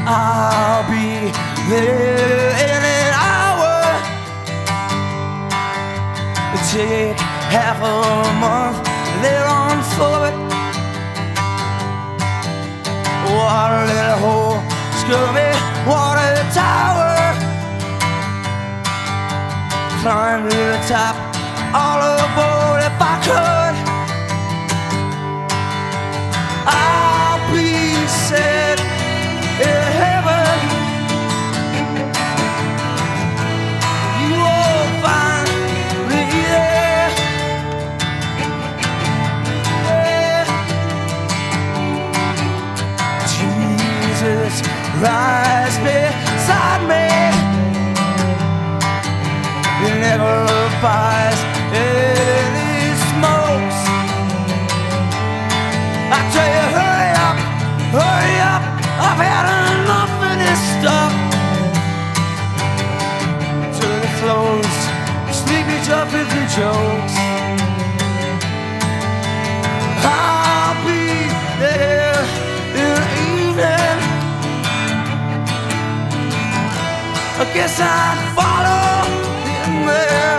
I'll be there in an hour. Take half a month there on foot. Water little hole, scummy water tower. Climb to the top, all aboard if I could. I'll be set in heaven. You will find me there. Yeah. Jesus, rise beside me. He never buys any smokes. I tell you, hurry up, I've had enough of this stuff. Till it flows, sleepy jumping through jokes. I'll be there in the evening. I guess I'd follow him there.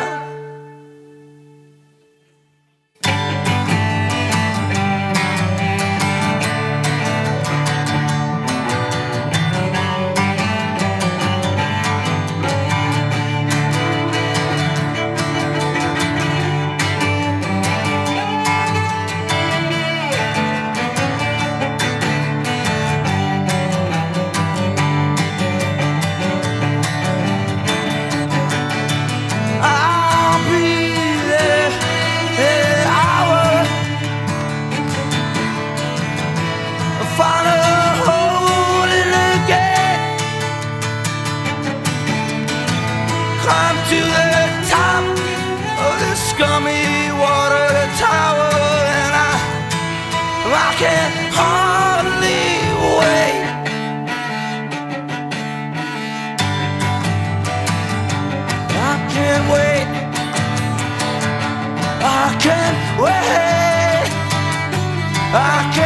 Find a hole in the gate. Climb to the top of the scummy water tower, and I can hardly wait. I can't wait. I can't wait. I can't